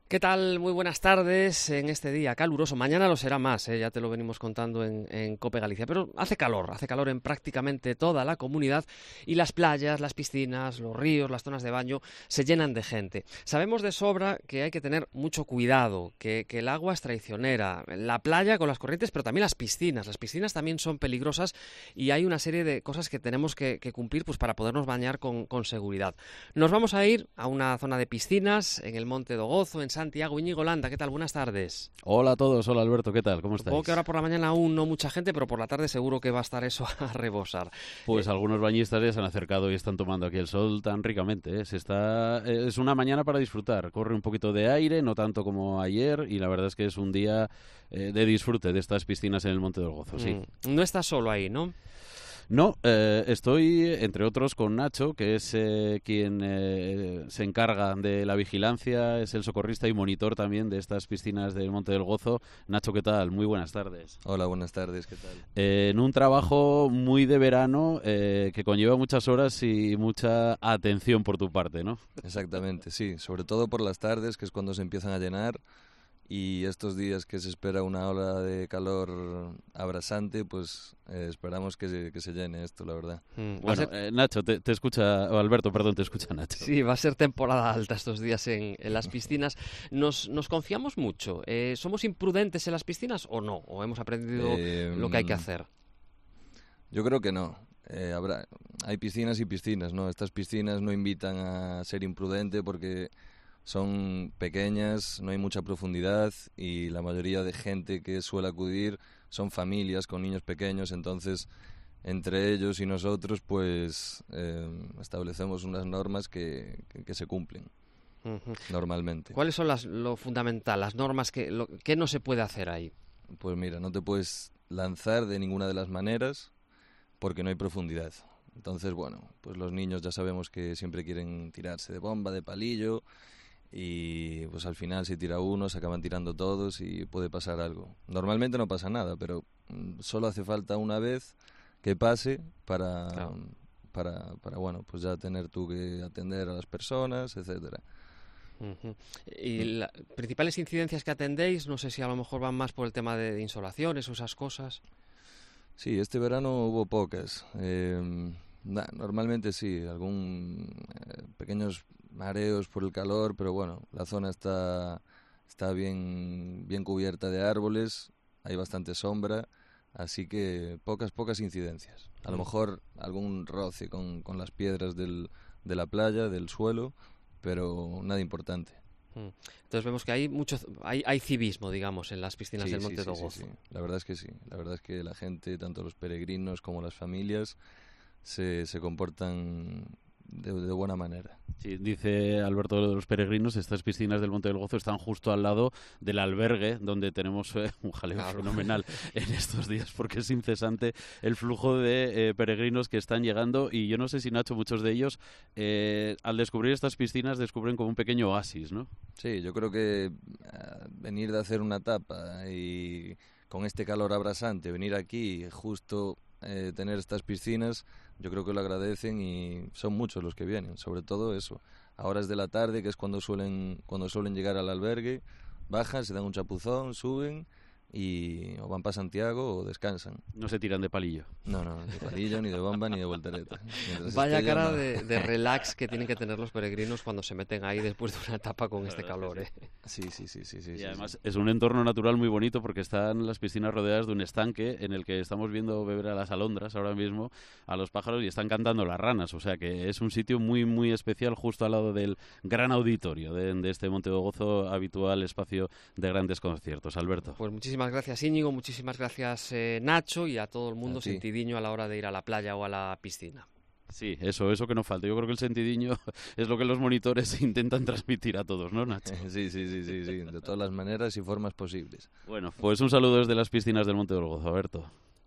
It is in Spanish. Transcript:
¿Qué tal? Muy buenas tardes en este día caluroso. Mañana lo será más, ya te lo venimos contando en COPE Galicia. Pero hace calor en prácticamente toda la comunidad y las playas, las piscinas, los ríos, las zonas de baño se llenan de gente. Sabemos de sobra que hay que tener mucho cuidado, que el agua es traicionera, la playa con las corrientes, pero también las piscinas. Las piscinas también son peligrosas y hay una serie de cosas que tenemos que cumplir pues, para podernos bañar con seguridad. Nos vamos a ir a una zona de piscinas en el Monte do Gozo, en Santiago. Íñigo Landa, ¿qué tal? Buenas tardes. Hola a todos, hola Alberto, ¿qué tal? ¿Cómo estáis? Supongo que ahora por la mañana aún no mucha gente, pero por la tarde seguro que va a estar eso a rebosar. Pues algunos bañistas ya se han acercado y están tomando aquí el sol tan ricamente, ¿eh? Es una mañana para disfrutar, corre un poquito de aire, no tanto como ayer, y la verdad es que es un día de disfrute de estas piscinas en el Monte del Gozo, sí. No estás solo ahí, ¿no? No, estoy, entre otros, con Nacho, que es quien se encarga de la vigilancia, es el socorrista y monitor también de estas piscinas del Monte del Gozo. Nacho, ¿qué tal? Muy buenas tardes. Hola, buenas tardes, ¿qué tal? En un trabajo muy de verano que conlleva muchas horas y mucha atención por tu parte, ¿no? Exactamente, sí, sobre todo por las tardes, que es cuando se empiezan a llenar, y estos días que se espera una ola de calor abrasante, pues esperamos que se llene esto, la verdad. Bueno, Nacho, te escucha, o Alberto, perdón, te escucha Nacho. Sí, va a ser temporada alta estos días en las piscinas. ¿Nos confiamos mucho? ¿Somos imprudentes en las piscinas o no? ¿O hemos aprendido lo que hay que hacer? Yo creo que no. Hay piscinas y piscinas, ¿no? Estas piscinas no invitan a ser imprudente porque son pequeñas, no hay mucha profundidad y la mayoría de gente que suele acudir son familias con niños pequeños, entonces entre ellos y nosotros pues establecemos unas normas que se cumplen normalmente. ¿Cuáles son lo fundamental, las normas que no se puede hacer ahí? Pues mira, no te puedes lanzar de ninguna de las maneras porque no hay profundidad. Entonces, bueno, pues los niños ya sabemos que siempre quieren tirarse de bomba, de palillo, y pues al final si tira uno se acaban tirando todos y puede pasar algo. Normalmente no pasa nada, pero solo hace falta una vez que pase para bueno, pues ya tener tú que atender a las personas, etcétera. Y las principales incidencias que atendéis, no sé si a lo mejor van más por el tema de insolaciones o esas cosas. Sí, este verano hubo pocas. Normalmente sí, pequeños mareos por el calor, pero bueno, la zona está bien cubierta de árboles, hay bastante sombra, así que pocas incidencias. A lo mejor algún roce con las piedras de la playa, del suelo, pero nada importante. Entonces vemos que hay civismo, digamos, en las piscinas del Monte do Gozo. Sí. La verdad es que sí. La verdad es que la gente, tanto los peregrinos como las familias, se comportan de buena manera. Sí, dice Alberto de los peregrinos, estas piscinas del Monte del Gozo están justo al lado del albergue donde tenemos un jaleo fenomenal en estos días porque es incesante el flujo de peregrinos que están llegando y yo no sé si, Nacho, muchos de ellos al descubrir estas piscinas descubren como un pequeño oasis, ¿no? Sí, yo creo que venir de hacer una etapa y con este calor abrasante, venir aquí justo tener estas piscinas, yo creo que lo agradecen y son muchos los que vienen, sobre todo eso, a horas de la tarde, que es cuando suelen llegar al albergue, bajan, se dan un chapuzón, suben y o van para Santiago o descansan. No se tiran de palillo. No, de palillo, ni de bomba, ni de voltereta. Vaya cara de relax que tienen que tener los peregrinos cuando se meten ahí después de una etapa con este calor, ¿eh? Sí. Y además es un entorno natural muy bonito porque están las piscinas rodeadas de un estanque en el que estamos viendo beber a las alondras ahora mismo, a los pájaros, y están cantando las ranas, o sea que es un sitio muy muy especial justo al lado del gran auditorio de este Monte do Gozo, habitual espacio de grandes conciertos. Alberto. Pues muchísimas gracias, Íñigo, muchísimas gracias, Nacho, y a todo el mundo sentidiño a la hora de ir a la playa o a la piscina. Sí, eso que no falta. Yo creo que el sentidiño es lo que los monitores intentan transmitir a todos, ¿no, Nacho? Sí, de todas las maneras y formas posibles. Bueno, pues un saludo desde las piscinas del Monte del Gozo, Alberto.